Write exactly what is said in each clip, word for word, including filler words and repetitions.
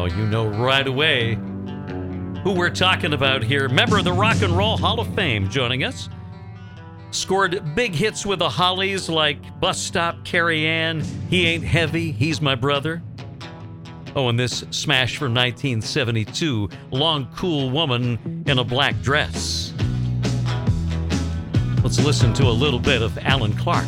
you know right away who we're talking about here. Member of the Rock and Roll Hall of Fame joining us. Scored big hits with the Hollies like Bus Stop, Carrie Ann, He Ain't Heavy, He's My Brother. Oh, and this smash from nineteen seventy-two, Long Cool Woman in a Black Dress. Let's listen to a little bit of Alan Clark.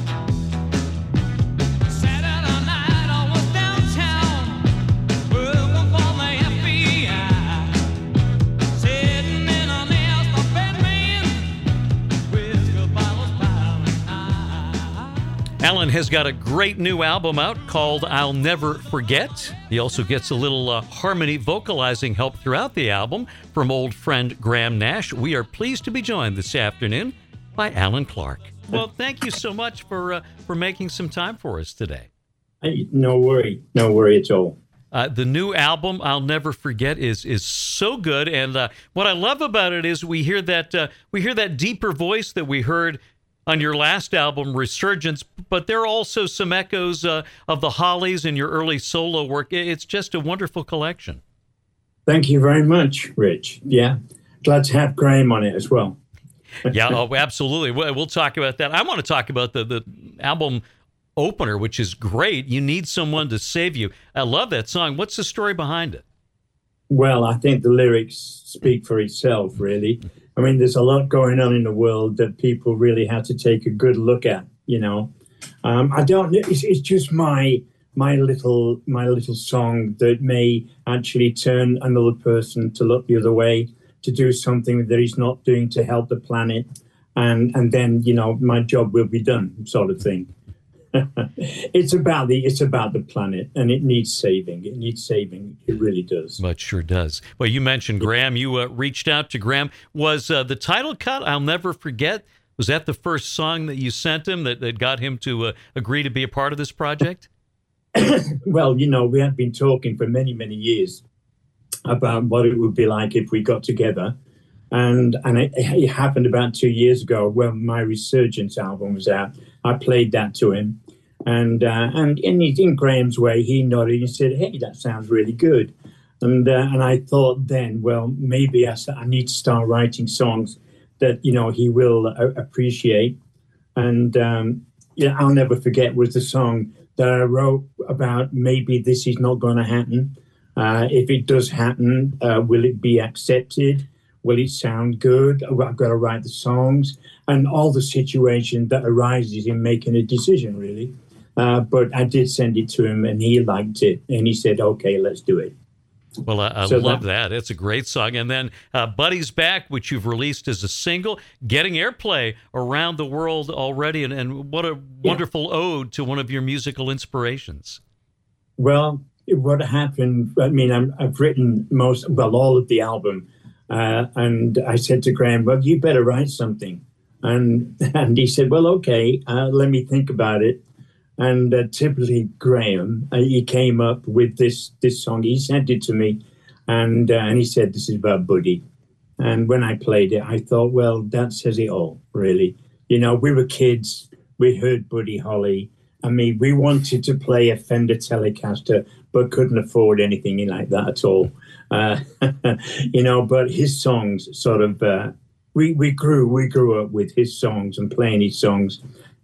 Alan has got a great new album out called I'll Never Forget. He also gets a little uh, harmony vocalizing help throughout the album from old friend Graham Nash. We are pleased to be joined this afternoon by Alan Clark. Well, thank you so much for uh, for making some time for us today. Hey, no worry. No worry at all. Uh, the new album, I'll Never Forget, is is so good. And uh, what I love about it is we hear that uh, we hear that deeper voice that we heard on your last album, Resurgence, but there are also some echoes uh, of the Hollies and your early solo work. It's just a wonderful collection. Thank you very much, Rich. Yeah, glad to have Graham on it as well. Yeah, oh, absolutely. We'll talk about that. I want to talk about the, the album opener, which is great. You Need Someone to Save You. I love that song. What's the story behind it? Well, I think the lyrics speak for itself, really. I mean, there's a lot going on in the world that people really have to take a good look at, you know. Um, I don't know. It's, it's just my my little my little song that may actually turn another person to look the other way, to do something that he's not doing to help the planet. And and then, you know, my job will be done, sort of thing. it's about the it's about the planet, and it needs saving. It needs saving. It really does. But sure does. Well, you mentioned Graham. You uh, reached out to Graham. Was uh, the title cut, I'll Never Forget, was that the first song that you sent him that, that got him to uh, agree to be a part of this project? Well, you know, we had been talking for many, many years about what it would be like if we got together. And and it, it happened about two years ago when my Resurgence album was out. I played that to him. And uh, and in, in Graham's way, he nodded and said, hey, that sounds really good. And uh, and I thought then, well, maybe I, I need to start writing songs that, you know, he will uh, appreciate. And um, yeah, I'll Never Forget was the song that I wrote about maybe this is not going to happen. Uh, if it does happen, uh, will it be accepted? Will it sound good? I've got to write the songs and all the situation that arises in making a decision, really. Uh, but I did send it to him, and he liked it, and he said, okay, let's do it. Well, I, I so love that, that. It's a great song. And then uh, Buddy's Back, which you've released as a single, getting airplay around the world already, and, and what a wonderful yeah. ode to one of your musical inspirations. Well, what happened, I mean, I'm, I've written most, well, all of the album, uh, and I said to Graham, well, you better write something. And and he said, well, okay, uh, let me think about it. And uh, typically Graham, uh, he came up with this this song. He sent it to me, and uh, and he said, this is about Buddy. And when I played it, I thought, well, that says it all, really. You know, we were kids. We heard Buddy Holly. I mean, we wanted to play a Fender Telecaster, but couldn't afford anything like that at all. Uh, you know, but his songs sort of... Uh, We we grew we grew up with his songs and playing his songs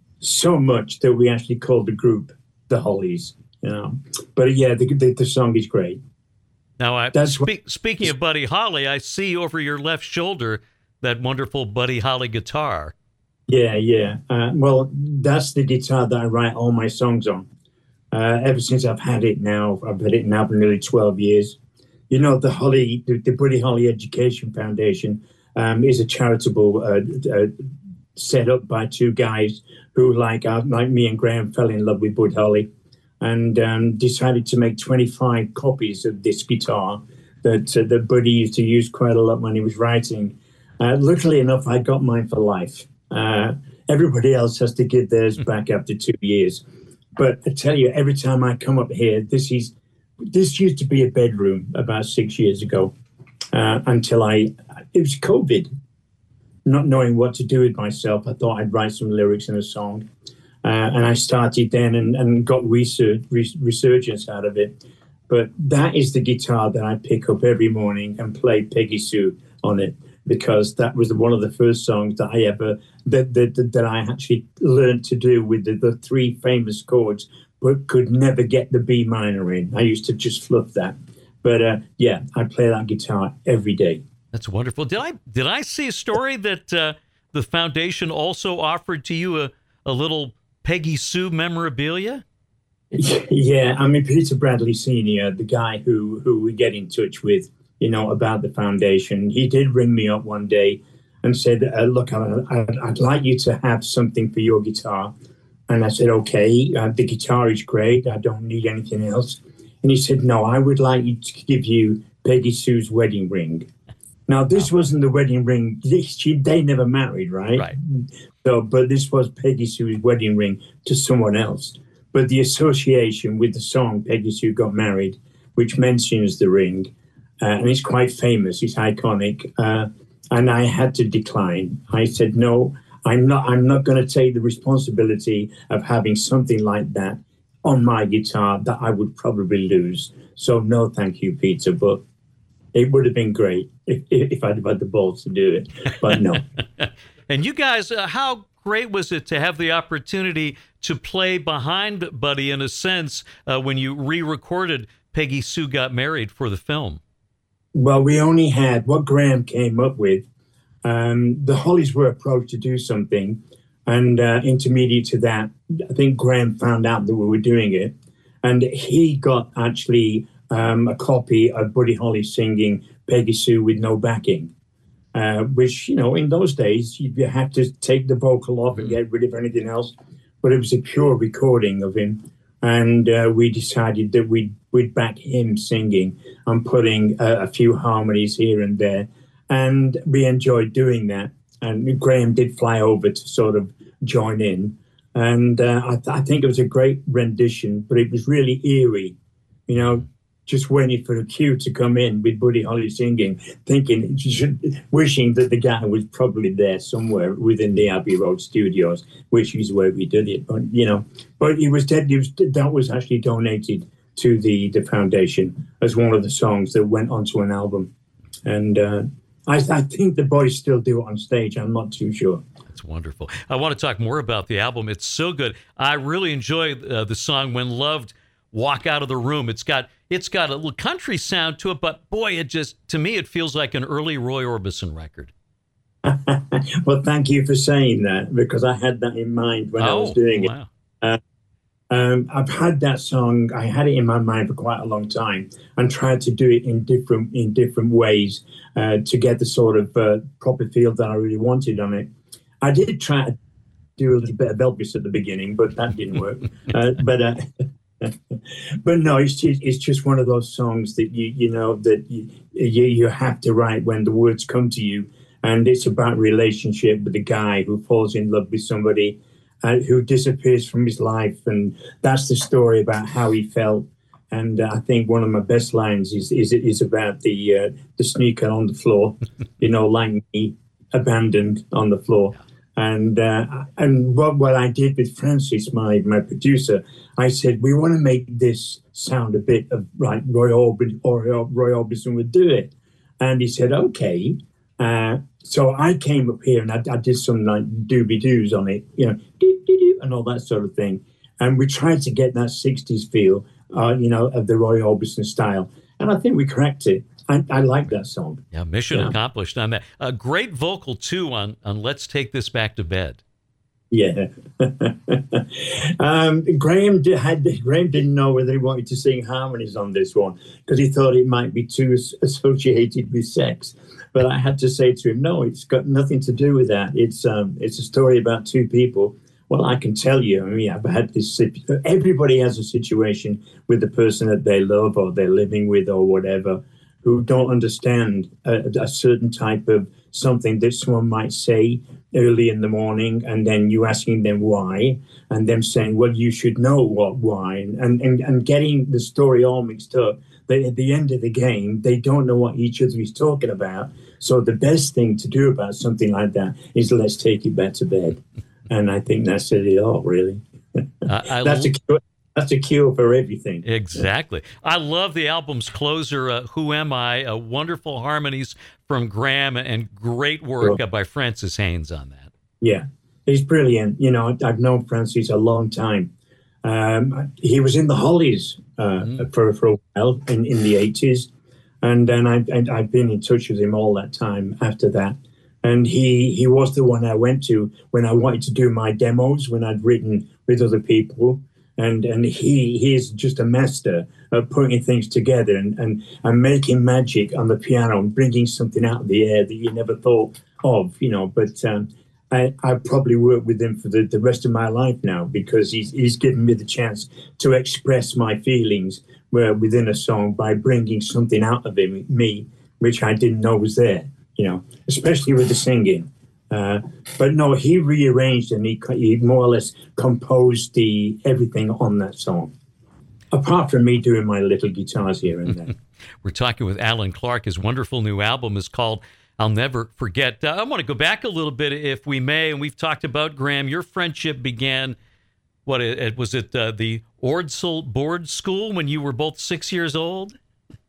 so much that we actually called the group the Hollies, you know. But yeah, the the, the song is great. Now, I, That's spe- what, speaking of Buddy Holly, I see over your left shoulder that wonderful Buddy Holly guitar. Yeah, yeah. Uh, well, that's the guitar that I write all my songs on. Uh, ever since I've had it now, I've had it now for nearly twelve years. You know, the Holly, the, the Buddy Holly Education Foundation. Um, is a charitable uh, uh, set up by two guys who, like uh, like me and Graham, fell in love with Bud Holly and um, decided to make twenty-five copies of this guitar that uh, that Buddy used to use quite a lot when he was writing. Uh, luckily enough, I got mine for life. Uh, everybody else has to give theirs back after two years. But I tell you, every time I come up here, this is this used to be a bedroom about six years ago. Uh, until I, it was COVID, not knowing what to do with myself. I thought I'd write some lyrics in a song. Uh, and I started then and, and got research, res- resurgence out of it. But that is the guitar that I pick up every morning and play Peggy Sue on it, because that was one of the first songs that I ever that that, that I actually learned to do with the, the three famous chords, but could never get the B minor in. I used to just fluff that. But uh, yeah, I play that guitar every day. That's wonderful. Did I did I see a story that uh, the foundation also offered to you a, a little Peggy Sue memorabilia? Yeah, I mean, Peter Bradley Senior, the guy who, who we get in touch with, you know, about the foundation, he did ring me up one day and said, uh, look, I, I'd, I'd like you to have something for your guitar. And I said, okay, uh, the guitar is great. I don't need anything else. And he said, no, I would like you to give you Peggy Sue's wedding ring. Now, this wasn't the wedding ring. She, they never married, right? Right. So, but this was Peggy Sue's wedding ring to someone else. But the association with the song Peggy Sue Got Married, which mentions the ring, uh, and it's quite famous, it's iconic, uh, and I had to decline. I said, no, I'm not, I'm not going to take the responsibility of having something like that on my guitar that I would probably lose. So no, thank you, Peter, but it would have been great if, if I'd have had the balls to do it, but no. And you guys, uh, how great was it to have the opportunity to play behind Buddy, in a sense, uh, when you re-recorded Peggy Sue Got Married for the film? Well, we only had what Graham came up with. Um, the Hollies were approached to do something, and uh, intermediate to that, I think Graham found out that we were doing it, and he got actually um, a copy of Buddy Holly singing Peggy Sue with no backing. Uh, which, you know, in those days, you had to take the vocal off and get rid of anything else. But it was a pure recording of him. And uh, we decided that we'd, we'd back him singing and putting uh, a few harmonies here and there. And we enjoyed doing that. And Graham did fly over to sort of join in. And uh, I, th- I think it was a great rendition, but it was really eerie, you know, just waiting for a cue to come in with Buddy Holly singing, thinking, wishing that the guy was probably there somewhere within the Abbey Road studios, which is where we did it. But, you know, but it was dead. It was, that was actually donated to the, the foundation as one of the songs that went onto an album. And uh, I, I think the boys still do it on stage. I'm not too sure. That's wonderful. I want to talk more about the album. It's so good. I really enjoy uh, the song When Loved Walk Out of the Room. It's got it's got a little country sound to it, but boy, it just, to me, it feels like an early Roy Orbison record. Well, thank you for saying that, because I had that in mind when oh, I was doing wow. it. Uh, um, I've had that song, I had it in my mind for quite a long time, and tried to do it in different in different ways uh, to get the sort of uh, proper feel that I really wanted on it. I did try to do a little bit of Elvis at the beginning, but that didn't work. uh, but uh, but no, it's just, it's just one of those songs that you you know that you, you you have to write when the words come to you, and it's about relationship with a guy who falls in love with somebody uh, who disappears from his life, and that's the story about how he felt. And uh, I think one of my best lines is is is about the uh, the sneaker on the floor, you know, like me, abandoned on the floor. And uh, and what, what I did with Francis, my, my producer, I said, we want to make this sound a bit of like Roy Orbison, or Roy Orbison would do it. And he said, okay. Uh, so I came up here and I, I did some like doobie-doos on it, you know, doo-doo-doo, and all that sort of thing. And we tried to get that sixties feel, uh, you know, of the Roy Orbison style. And I think we cracked it. I, I like that song. Yeah, mission yeah. accomplished on that. A great vocal, too, on, on Let's Take This Back to Bed. Yeah. um, Graham, did, had, Graham didn't know whether he wanted to sing harmonies on this one because he thought it might be too associated with sex. But I had to say to him, no, it's got nothing to do with that. It's um, it's a story about two people. Well, I can tell you, I mean, I've had this, everybody has a situation with the person that they love or they're living with or whatever, who don't understand a, a certain type of something that someone might say early in the morning, and then you asking them why, and them saying, well, you should know what why, and, and, and getting the story all mixed up. They, at the end of the game, they don't know what each other is talking about. So the best thing to do about something like that is let's take it back to bed. And I think that said it all, really. I, I that's, l- a, that's a cure for everything. Exactly. I love the album's closer, uh, Who Am I? Uh, wonderful harmonies from Graham and great work Sure. uh, by Francis Haynes on that. Yeah, he's brilliant. You know, I've known Francis a long time. Um, he was in the Hollies uh, mm. for, for a while in, in the eighties. And then I, and I've been in touch with him all that time after that. And he, he was the one I went to when I wanted to do my demos, when I'd written with other people. And and he he is just a master of putting things together and, and, and making magic on the piano and bringing something out of the air that you never thought of, you know. But um, I, I probably work with him for the, the rest of my life now because he's, he's given me the chance to express my feelings were within a song by bringing something out of him, me, which I didn't know was there, you know, especially with the singing. Uh, but no, he rearranged and he, he more or less composed the everything on that song, apart from me doing my little guitars here and there. We're talking with Alan Clark. His wonderful new album is called I'll Never Forget. Uh, I want to go back a little bit, if we may, and we've talked about, Graham, your friendship began, what, it, was it uh, the Ordsall Board School when you were both six years old?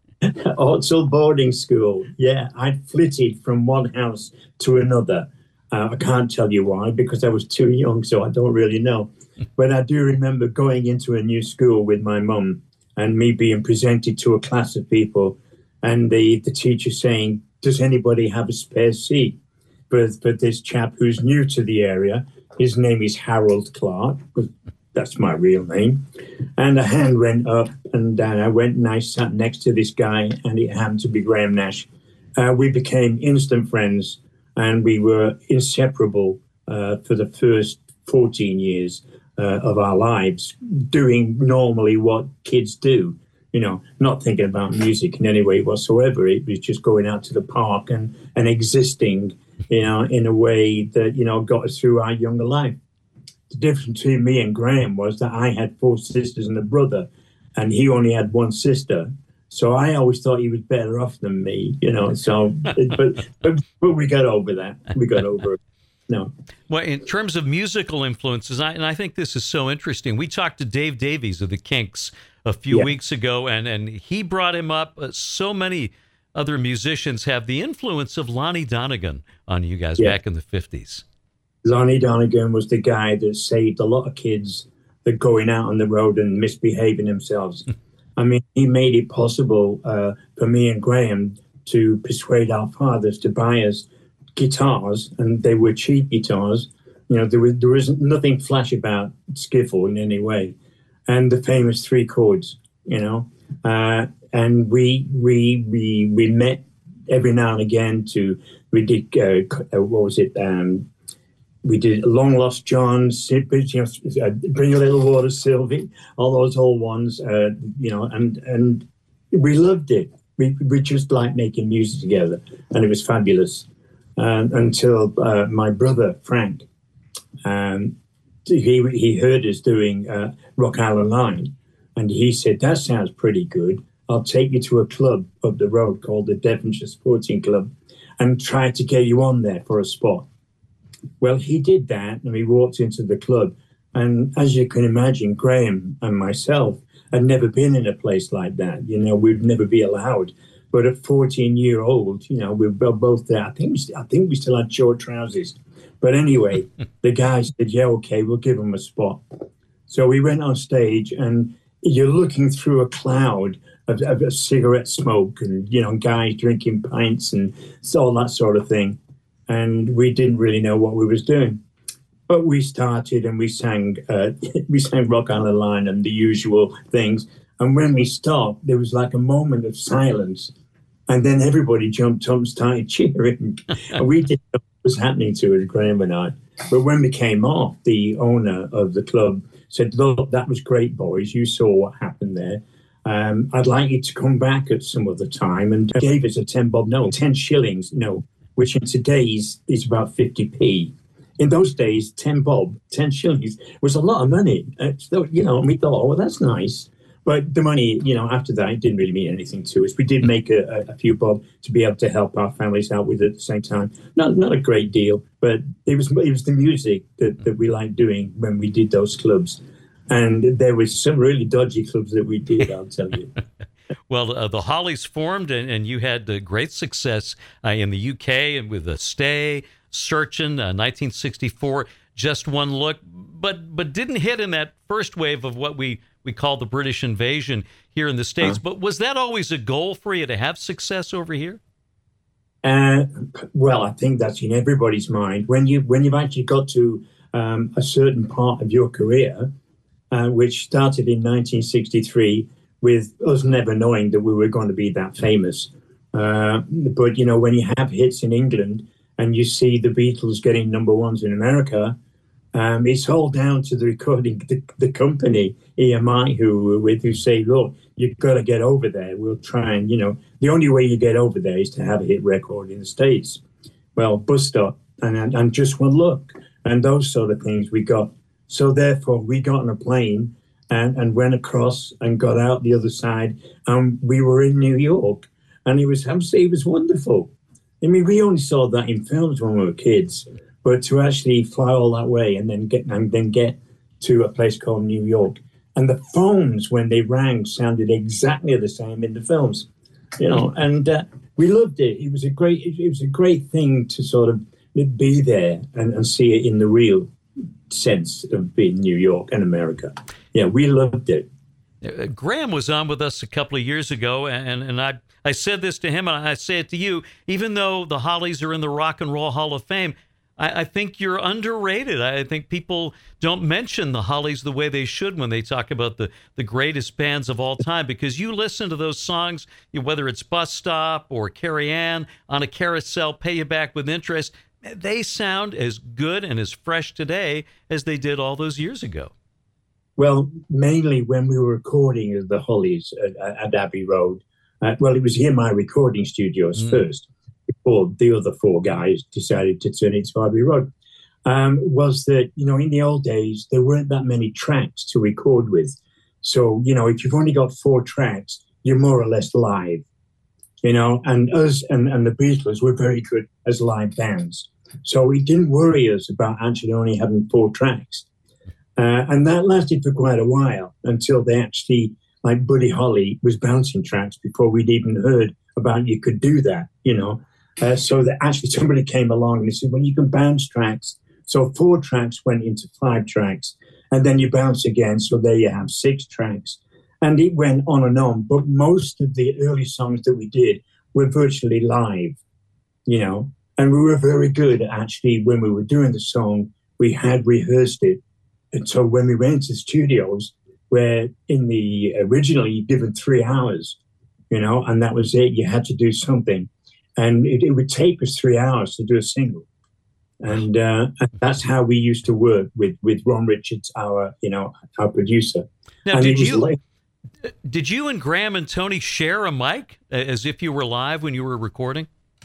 Ordsall Boarding School, yeah. I flitted from one house to another. Uh, I can't tell you why, because I was too young, so I don't really know. But I do remember going into a new school with my mum and me being presented to a class of people and the, the teacher saying, does anybody have a spare seat for, for this chap who's new to the area? His name is Harold Clark. That's my real name. And a hand went up and uh, I went and I sat next to this guy and it happened to be Graham Nash. Uh, we became instant friends. And we were inseparable uh, for the first fourteen years uh, of our lives, doing normally what kids do, you know, not thinking about music in any way whatsoever. It was just going out to the park and, and existing, you know, in a way that, you know, got us through our younger life. The difference between me and Graham was that I had four sisters and a brother, and he only had one sister. So I always thought he was better off than me, you know. So, but, but but we got over that. We got over it. No. Well, in terms of musical influences, I, and I think this is so interesting. We talked to Dave Davies of the Kinks a few yeah. weeks ago, and and he brought him up. Uh, so many other musicians have the influence of Lonnie Donegan on you guys yeah. back in the fifties. Lonnie Donegan was the guy that saved a lot of kids that going out on the road and misbehaving themselves. I mean, he made it possible uh, for me and Graham to persuade our fathers to buy us guitars, and they were cheap guitars. You know, there was there was nothing flash about skiffle in any way, and the famous three chords. You know, uh, and we we we we met every now and again to we did uh, what was it? Um, We did Long Lost John, you know, Bring a Little Water, Sylvie, all those old ones, uh, you know, and and we loved it. We we just liked making music together, and it was fabulous. Um, until uh, my brother Frank, um, he he heard us doing uh, Rock Island Line, and he said, "That sounds pretty good. I'll take you to a club up the road called the Devonshire Sporting Club, and try to get you on there for a spot." Well, he did that, and we walked into the club. And as you can imagine, Graham and myself had never been in a place like that. You know, we'd never be allowed. But at fourteen year old, you know, we were both there. I think we, st- I think we still had short trousers. But anyway, the guy said, yeah, okay, we'll give him a spot. So we went on stage, and you're looking through a cloud of, of, of cigarette smoke and, you know, guys drinking pints and all that sort of thing. And we didn't really know what we was doing. But we started and we sang uh, we sang Rock Island Line and the usual things. And when we stopped, there was like a moment of silence. And then everybody jumped up and started cheering. And we didn't know what was happening to us, Graham and I. But when we came off, the owner of the club said, look, that was great, boys. You saw what happened there. Um, I'd like you to come back at some other time. And gave us a ten bob, no, ten shillings, no, which in today's is about fifty p. In those days, ten bob, ten shillings was a lot of money. Uh, so, you know, and we thought, oh, well, that's nice. But the money, you know, after that, it didn't really mean anything to us. We did make a, a few bob to be able to help our families out with it at the same time. Not not a great deal, but it was it was the music that, that we liked doing when we did those clubs. And there was some really dodgy clubs that we did, I'll tell you. Well, uh, the Hollies formed, and, and you had uh, great success uh, in the U K and with the Stay, Searchin', uh, nineteen sixty-four, Just One Look, but but didn't hit in that first wave of what we, we call the British invasion here in the States. Huh. But was that always a goal for you to have success over here? Uh, well, I think that's in everybody's mind. When, you, when you've actually got to um, a certain part of your career, uh, which started in nineteen sixty-three, with us never knowing that we were going to be that famous. Uh, but, you know, when you have hits in England and you see the Beatles getting number ones in America, um, it's all down to the recording, the, the company, E M I, who we're with, who say, look, you've got to get over there. We'll try and, you know, the only way you get over there is to have a hit record in the States. Well, Bus Stop and, and, and Just One Look and those sort of things we got. So therefore, we got on a plane and, and went across and got out the other side, and we were in New York. And it was, it was wonderful. I mean, we only saw that in films when we were kids, but to actually fly all that way and then get and then get to a place called New York, and the phones when they rang sounded exactly the same in the films, you know. And uh, we loved it. It was a great, it, it was a great thing to sort of be there and, and see it in the real sense of being New York and America. Yeah, we loved it. Uh, Graham was on with us a couple of years ago, and and I I said this to him, and I say it to you. Even though the Hollies are in the Rock and Roll Hall of Fame, I, I think you're underrated. I think people don't mention the Hollies the way they should when they talk about the, the greatest bands of all time, because you listen to those songs, whether it's Bus Stop or Carrie Ann, On a Carousel, Pay You Back with Interest, they sound as good and as fresh today as they did all those years ago. Well, mainly when we were recording the Hollies at, at Abbey Road. Uh, well, it was in my recording studios mm. first, before the other four guys decided to turn it to Abbey Road. Um, was that, you know, in the old days, there weren't that many tracks to record with. So, you know, if you've only got four tracks, you're more or less live, you know, and us and, and the Beatles were very good as live bands. So it didn't worry us about actually only having four tracks. Uh, and that lasted for quite a while until they actually, like Buddy Holly was bouncing tracks before we'd even heard about you could do that, you know. Uh, so that actually somebody came along and they said, well, you can bounce tracks. So four tracks went into five tracks, and then you bounce again. So there you have six tracks. And it went on and on. But most of the early songs that we did were virtually live, you know. And we were very good at actually, when we were doing the song, we had rehearsed it. And so when we went into studios, where in the originally you're given three hours, you know, and that was it. You had to do something. And it, it would take us three hours to do a single. And, uh, and that's how we used to work with, with Ron Richards, our, you know, our producer. Now, and did you, like, did you and Graham and Tony share a mic as if you were live when you were recording?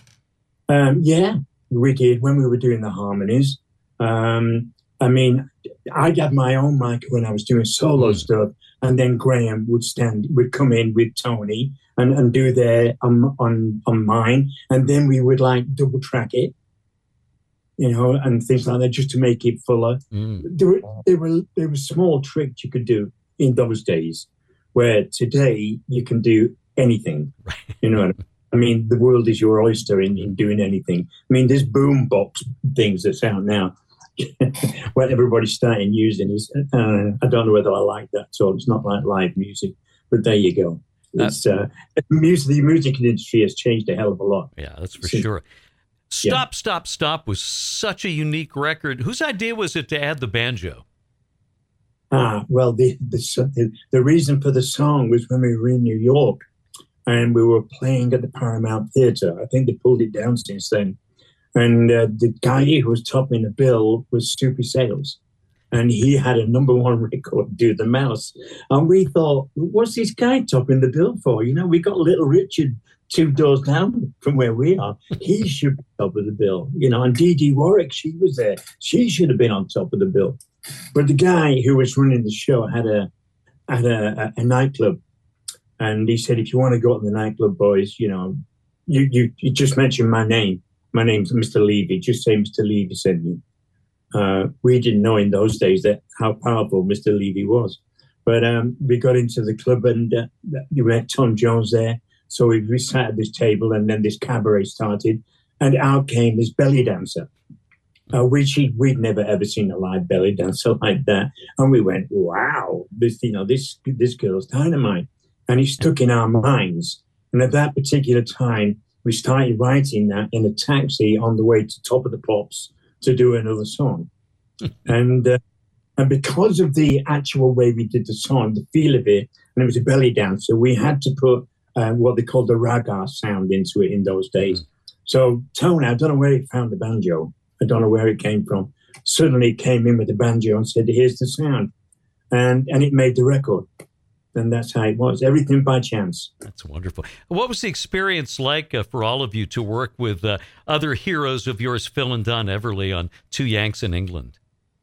Um, yeah, we did when we were doing the harmonies. Um, I mean, I'd have my own mic when I was doing solo mm. stuff, and then Graham would stand, would come in with Tony and, and do their on, on on mine, and then we would like double track it, you know, and things like that just to make it fuller. Mm. There were there were there were small tricks you could do in those days, where today you can do anything. Right. You know, I mean, the world is your oyster in, in doing anything. I mean, there's boom box things that's out now. What everybody's starting using is, uh, I don't know whether I like that. So it's not like live music, but there you go. It's uh, music. The music industry has changed a hell of a lot. Yeah, that's for sure. Stop, yeah. Stop, Stop was such a unique record. Whose idea was it to add the banjo? Ah, well, the the the reason for the song was when we were in New York and we were playing at the Paramount Theater. I think they pulled it down since then. And uh, the guy who was topping the bill was Soupy Sales. And he had a number one record, Do the Mouse. And we thought, what's this guy topping the bill for? You know, we got Little Richard two doors down from where we are. He should be top of the bill. You know, and Dee Dee Warwick, she was there. She should have been on top of the bill. But the guy who was running the show had a had a, a, a nightclub. And he said, if you want to go to the nightclub, boys, you know, you, you, you just mention my name. My name's Mister Levy. Just say Mister Levy sent you. Uh, we didn't know in those days that how powerful Mister Levy was. But um, we got into the club and uh, we met Tom Jones there. So we, we sat at this table and then this cabaret started. And out came this belly dancer, uh, which he, we'd never ever seen a live belly dancer like that. And we went, wow, this, you know, this, this girl's dynamite. And he stuck in our minds. And at that particular time, we started writing that in a taxi on the way to Top of the Pops to do another song. and uh, and because of the actual way we did the song, the feel of it, and it was a belly dancer, we had to put uh, what they called the raga sound into it in those days. Mm. So Tony, I don't know where he found the banjo. I don't know where it came from. Suddenly he came in with the banjo and said, here's the sound. And, and it made the record. And that's how it was. Everything by chance. That's wonderful. What was the experience like uh, for all of you to work with uh, other heroes of yours, Phil and Don Everly, on Two Yanks in England?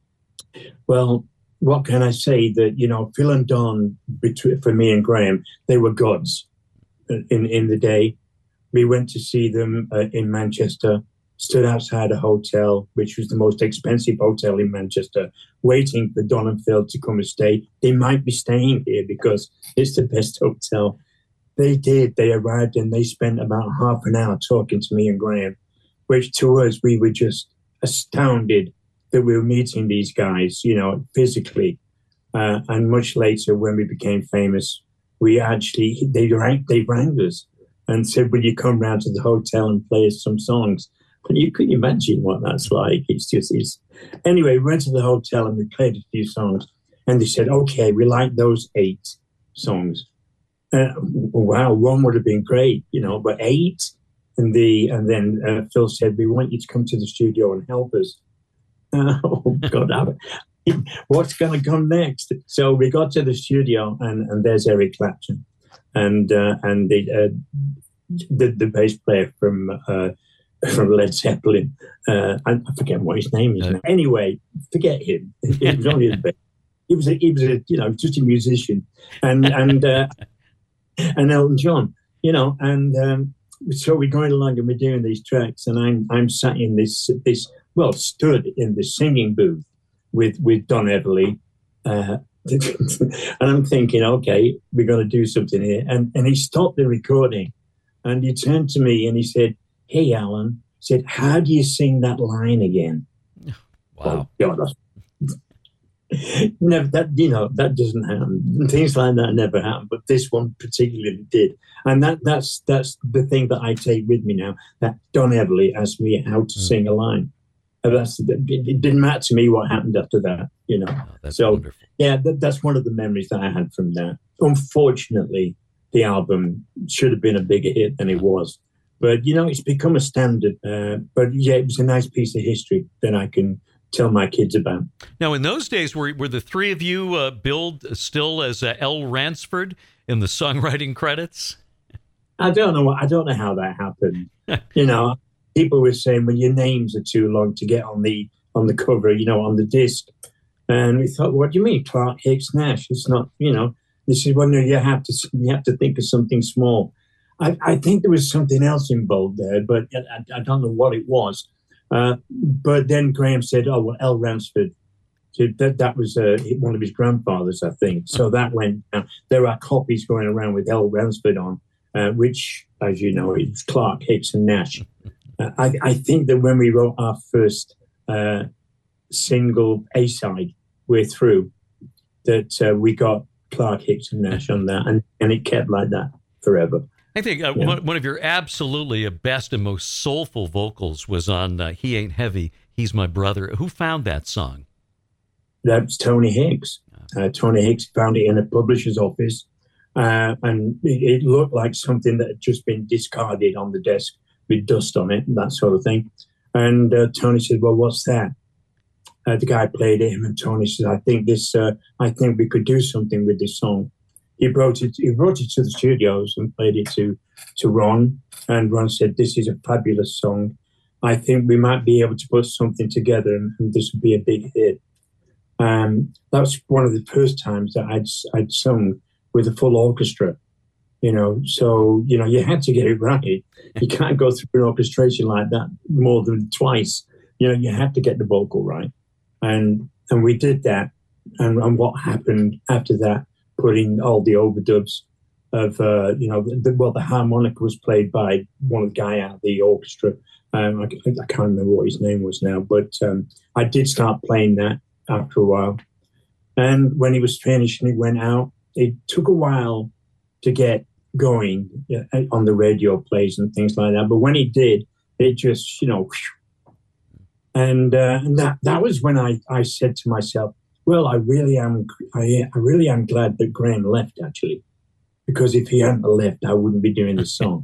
Well, what can I say? That, you know, Phil and Don, for me and Graham, they were gods in, in the day. We went to see them uh, in Manchester, stood outside a hotel, which was the most expensive hotel in Manchester, waiting for Don and Phil to come and stay. They might be staying here because it's the best hotel. They did. They arrived and they spent about half an hour talking to me and Graham, which to us, we were just astounded that we were meeting these guys, you know, physically. Uh, and much later, when we became famous, we actually, they rang, they rang us and said, will you come round to the hotel and play us some songs? And you can imagine what that's like. It's just, it's... Anyway, we went to the hotel and we played a few songs. And they said, okay, we like those eight songs. Uh, wow, one would have been great, you know, but eight? And the and then uh, Phil said, we want you to come to the studio and help us. Uh, oh, God, what's going to come next? So we got to the studio and, and there's Eric Clapton. And uh, and the, uh, the, the bass player from... Uh, from Led Zeppelin. Uh, I, I forget what his name is now. Anyway, forget him. He was only a bit. He was a, he was a, you know, just a musician, and and uh, and Elton John, you know, and um, so we're going along and we're doing these tracks, and I'm I'm sat in this this well stood in the singing booth with with Don Everly, uh, and I'm thinking, okay, we're going to do something here, and and he stopped the recording, and he turned to me and he said, hey, Alan, said, how do you sing that line again? Wow. Oh, God. Never, that, you know, that doesn't happen. Things like that never happen, but this one particularly did. And that that's that's the thing that I take with me now, that Don Everly asked me how to mm. sing a line. And that's, it, it didn't matter to me what happened after that, you know. Oh, that's so, wonderful. Yeah, that, that's one of the memories that I had from that. Unfortunately, the album should have been a bigger hit than it was. But, you know, it's become a standard. Uh, but, yeah, it was a nice piece of history that I can tell my kids about. Now, in those days, were were the three of you uh, billed still as uh, L. Ransford in the songwriting credits? I don't know. I don't know how that happened. You know, people were saying, well, your names are too long to get on the on the cover, you know, on the disc. And we thought, what do you mean, Clark Hicks Nash? It's not, you know, this is when you have to you have to think of something small. I, I think there was something else involved there, but I, I don't know what it was. Uh, but then Graham said, oh, well, L. Ransford. So that, that was uh, one of his grandfathers, I think. So that went down. There are copies going around with L. Ransford on, uh, which, as you know, is Clark Hicks and Nash. Uh, I, I think that when we wrote our first uh, single A-side, We're Through, that uh, we got Clark Hicks and Nash on that, and, and it kept like that forever. I think uh, yeah. one, one of your absolutely best and most soulful vocals was on uh, He Ain't Heavy, He's My Brother. Who found that song? That's Tony Hicks. Uh, Tony Hicks found it in a publisher's office, uh, and it, it looked like something that had just been discarded on the desk with dust on it and that sort of thing. And uh, Tony said, well, what's that? Uh, the guy played it, and Tony said, I think this, uh, I think we could do something with this song. He brought it. He brought it to the studios and played it to, to Ron. And Ron said, "This is a fabulous song. I think we might be able to put something together, and, and this would be a big hit." Um, that was one of the first times that I'd I'd sung with a full orchestra. You know, so you know you had to get it right. You can't go through an orchestration like that more than twice. You know, you had to get the vocal right. and and we did that. And, and what happened after that, putting all the overdubs of, uh, you know, the, well, the harmonica was played by one of the guy out of the orchestra. Um, I, I can't remember what his name was now, but um, I did start playing that after a while. And when he was finished and he went out, it took a while to get going on the radio plays and things like that. But when he did, it just, you know, and, uh, and that that was when I, I said to myself, well, I really am I, I really am glad that Graham left, actually, because if he hadn't left, I wouldn't be doing the song.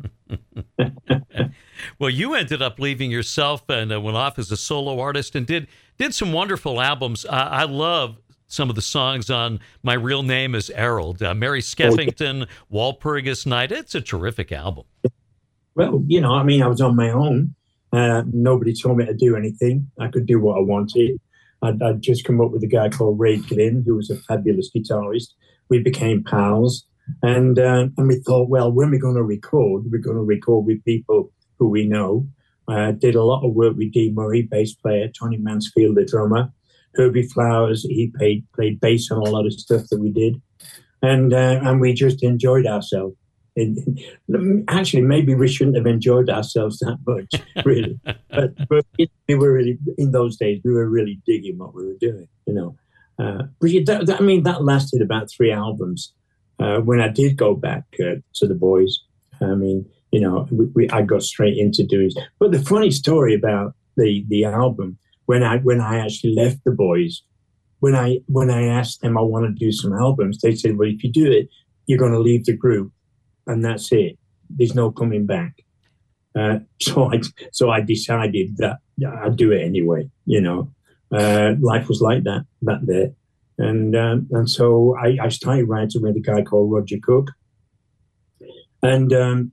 Well, you ended up leaving yourself and uh, went off as a solo artist and did did some wonderful albums. Uh, I love some of the songs on My Real Name is Errol, uh, Mary Skeffington, okay. Walpurgis Night. It's a terrific album. Well, you know, I mean, I was on my own. Uh, nobody told me to do anything. I could do what I wanted. I'd, I'd just come up with a guy called Ray Glynn, who was a fabulous guitarist. We became pals. And uh, and we thought, well, when we're going to record, we're going to record with people who we know. Uh, did a lot of work with Dee Murray, bass player, Tony Mansfield, the drummer, Herbie Flowers. He played, played bass on a lot of stuff that we did. And uh, and we just enjoyed ourselves. And actually, maybe we shouldn't have enjoyed ourselves that much, really. but but it, we were really, in those days, we were really digging what we were doing, you know. Uh, but you, that, that, I mean, that lasted about three albums. Uh, when I did go back uh, to the boys, I mean, you know, we, we, I got straight into doing. But the funny story about the the album, when I when I actually left the boys, when I when I asked them I want to do some albums, they said, well, if you do it, you're going to leave the group, and that's it. There's no coming back. Uh, so I so I decided that I'd do it anyway. You know, uh, life was like that back there. And um, and so I, I started writing with a guy called Roger Cook. And um,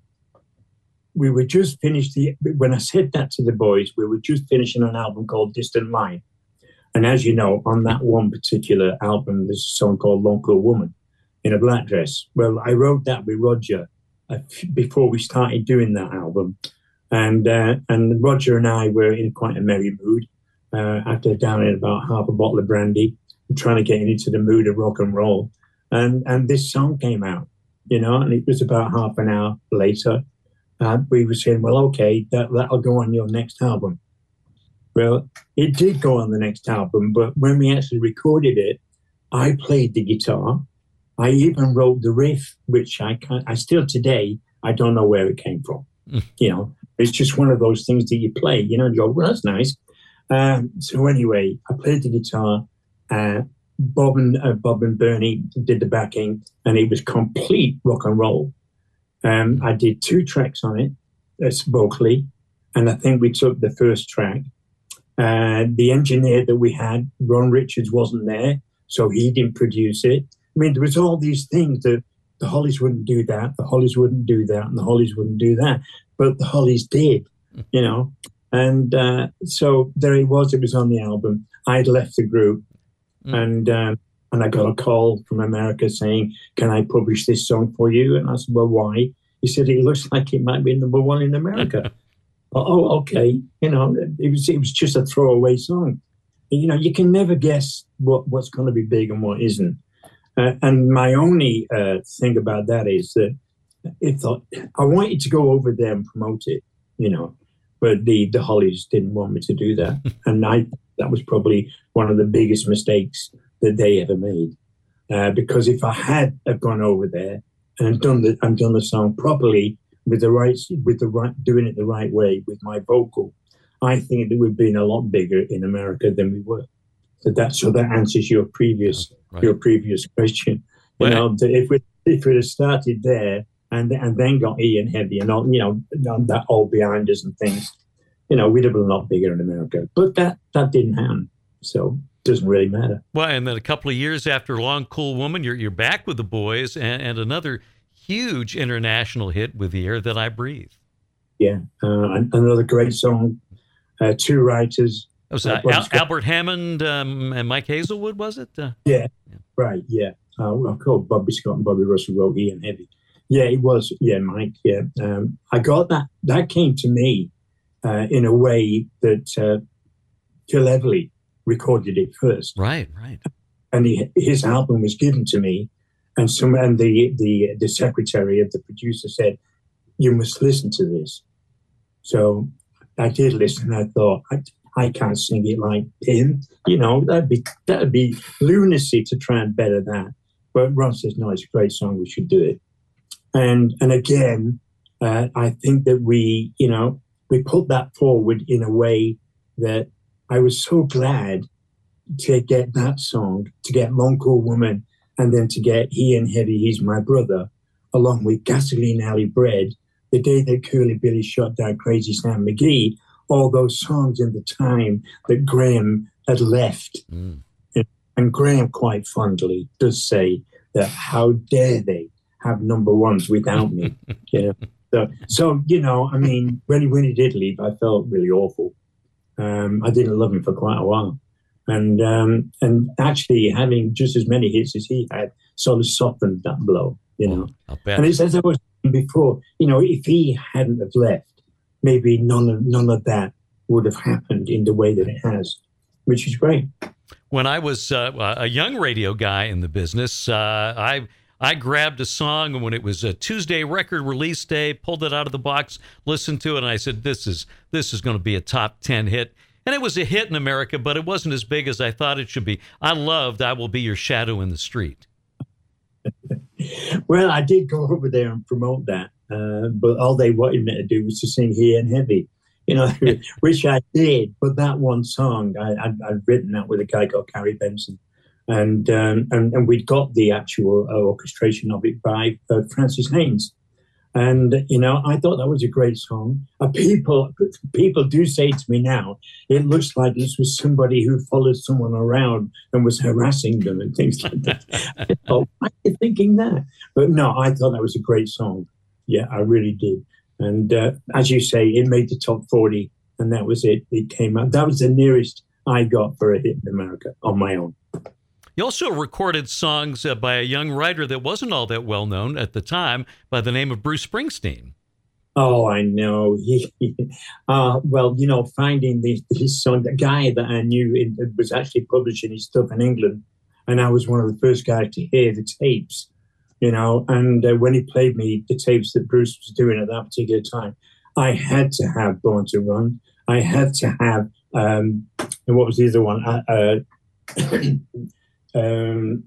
we were just finished, the, when I said that to the boys, we were just finishing an album called Distant Line. And as you know, on that one particular album, there's a song called Local Woman in a Black Dress. Well, I wrote that with Roger uh, before we started doing that album. And, uh, and Roger and I were in quite a merry mood uh, after downing about half a bottle of brandy, trying to get into the mood of rock and roll. And and this song came out, you know, and it was about half an hour later. Uh, we were saying, well, okay, that, that'll go on your next album. Well, it did go on the next album, but when we actually recorded it, I played the guitar. I even wrote the riff, which I can't, I still today, I don't know where it came from. You know, it's just one of those things that you play, you know, and you go, well, that's nice. Um, so anyway, I played the guitar. Uh, Bob and uh, Bob and Bernie did the backing, and it was complete rock and roll. Um, I did two tracks on it, that's vocally, and I think we took the first track. Uh, the engineer that we had, Ron Richards, wasn't there, so he didn't produce it. I mean, there was all these things that the Hollies wouldn't do that, the Hollies wouldn't do that, and the Hollies wouldn't do that, but the Hollies did, you know. And uh, so there it was. It was on the album. I'd left the group. Mm. And um, and I got a call from America saying, can I publish this song for you? And I said, well, why? He said, it looks like it might be number one in America. Oh, okay. You know, it was it was just a throwaway song. You know, you can never guess what, what's going to be big and what isn't. Uh, and my only uh, thing about that is that it thought, I wanted to go over there and promote it, you know, but the, the Hollies didn't want me to do that. And I that was probably one of the biggest mistakes that they ever made. Uh, because if I had have gone over there and done the and done the song properly with the right with the right doing it the right way with my vocal, I think that we've been a lot bigger in America than we were. So that so that answers your previous yeah, right. your previous question. You well, know, if we if we'd have started there and and then got Ian Heavy and all, you know, that all behind us and things, you know, we'd have been a lot bigger in America. But that that didn't happen, so it doesn't really matter. Well, and then a couple of years after Long Cool Woman, you're you're back with the boys, and, and another huge international hit with The Air That I Breathe. Yeah, uh, another great song. Uh, two writers. That was uh, Al- Albert Hammond um, and Mike Hazelwood, was it? Uh, yeah, yeah, right, yeah. Uh, I called Bobby Scott and Bobby Russell wrote Ian Heavy. Yeah, it was. Yeah, Mike, yeah. Um, I got that. That came to me uh, in a way that uh, Phil Everly recorded it first. Right, right. And he, his album was given to me, and some and the the the secretary of the producer said, "You must listen to this." So I did listen. I thought, I, I can't sing it like him. You know, that'd be that'd be lunacy to try and better that. But Ron says, "No, it's a great song. We should do it." And and again, uh, I think that we, you know, we put that forward in a way that I was so glad to get that song, to get Long Cool Woman, and then to get He and Heavy, He's My Brother, along with Gasoline Alley Bread, The Day That Curly Billy Shot Down Crazy Sam McGee, all those songs in the time that Graham had left. Mm. And Graham quite fondly does say that how dare they have number ones without me. You know? So, so, you know, I mean, when he, when he did leave, I felt really awful. Um, I didn't love him for quite a while. And um, and actually having just as many hits as he had sort of softened that blow, you know. I'll bet. And it's as I was saying before, you know, if he hadn't have left, maybe none of none of that would have happened in the way that it has, which is great. When I was uh, a young radio guy in the business, uh, I I grabbed a song when it was a Tuesday record release day, pulled it out of the box, listened to it, and I said, "This is this is going to be a top ten hit." And it was a hit in America, but it wasn't as big as I thought it should be. I loved "I Will Be Your Shadow in the Street." Well, I did go over there and promote that, uh, but all they wanted me to do was to sing He and Heavy, you know, which I did. But that one song, I, I'd, I'd written that with a guy called Carrie Benson. And, um, and and we'd got the actual uh, orchestration of it by uh, Francis Haynes. And, you know, I thought that was a great song. Uh, people people do say to me now, it looks like this was somebody who followed someone around and was harassing them and things like that. I thought, why are you thinking that? But no, I thought that was a great song. Yeah, I really did. And uh, as you say, it made the top forty, and that was it. It came out. That was the nearest I got for a hit in America on my own. You also recorded songs uh, by a young writer that wasn't all that well known at the time by the name of Bruce Springsteen. Oh, I know. He, uh, well, you know, finding this, this song, the guy that I knew it, it was actually publishing his stuff in England, and I was one of the first guys to hear the tapes, you know, and uh, when he played me the tapes that Bruce was doing at that particular time, I had to have Born to Run. I had to have, um, and what was the other one? Uh, uh, Um,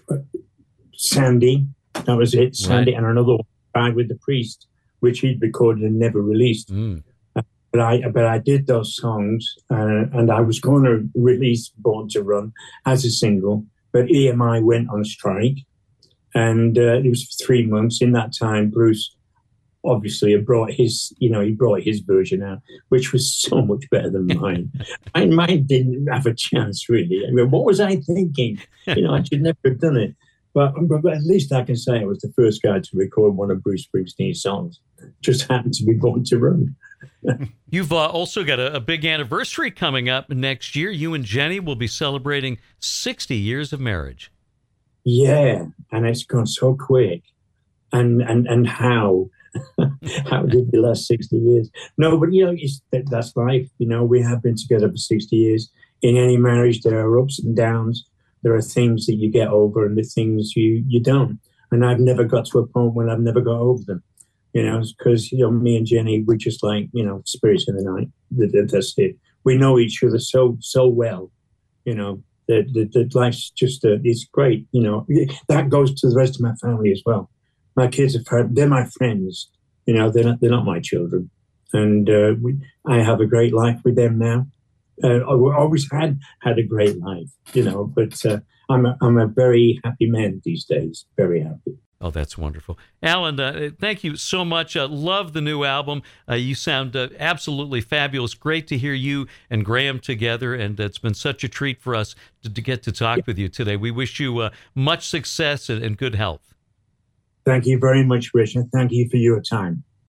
Sandy, that was it. Sandy, right. And another one, Ride with the Priest, which he'd recorded and never released. Mm. Uh, but I, but I did those songs, uh, and I was going to release "Born to Run" as a single, but E M I went on strike, and uh, it was for three months. In that time, Bruce obviously brought his, you know, he brought his version out, which was so much better than mine. mine, mine didn't have a chance, really. I mean, what was I thinking? You know, I should never have done it. But, but at least I can say I was the first guy to record one of Bruce Springsteen's songs. Just happened to be Born to Run. You've uh, also got a, a big anniversary coming up next year. You and Jenny will be celebrating sixty years of marriage. Yeah, and it's gone so quick. And and and how? How did the last sixty years? No, but, you know, it's, that, that's life. You know, we have been together for sixty years. In any marriage, there are ups and downs. There are things that you get over and the things you, you don't. And I've never got to a point when I've never got over them. You know, because, you know, me and Jenny, we're just like, you know, spirits in the night. That's it. We know each other so, so well, you know, that, that, that life's just, uh, it's great. You know, that goes to the rest of my family as well. My kids are, they're my friends, you know, they're not, they're not my children. And uh, we, I have a great life with them now. Uh, I always had had a great life, you know, but uh, I'm, a, I'm a very happy man these days, very happy. Oh, that's wonderful. Alan, uh, thank you so much. Uh, love the new album. Uh, you sound uh, absolutely fabulous. Great to hear you and Graham together, and it's been such a treat for us to, to get to talk yeah. with you today. We wish you uh, much success and, and good health. Thank you very much, Rich, and thank you for your time.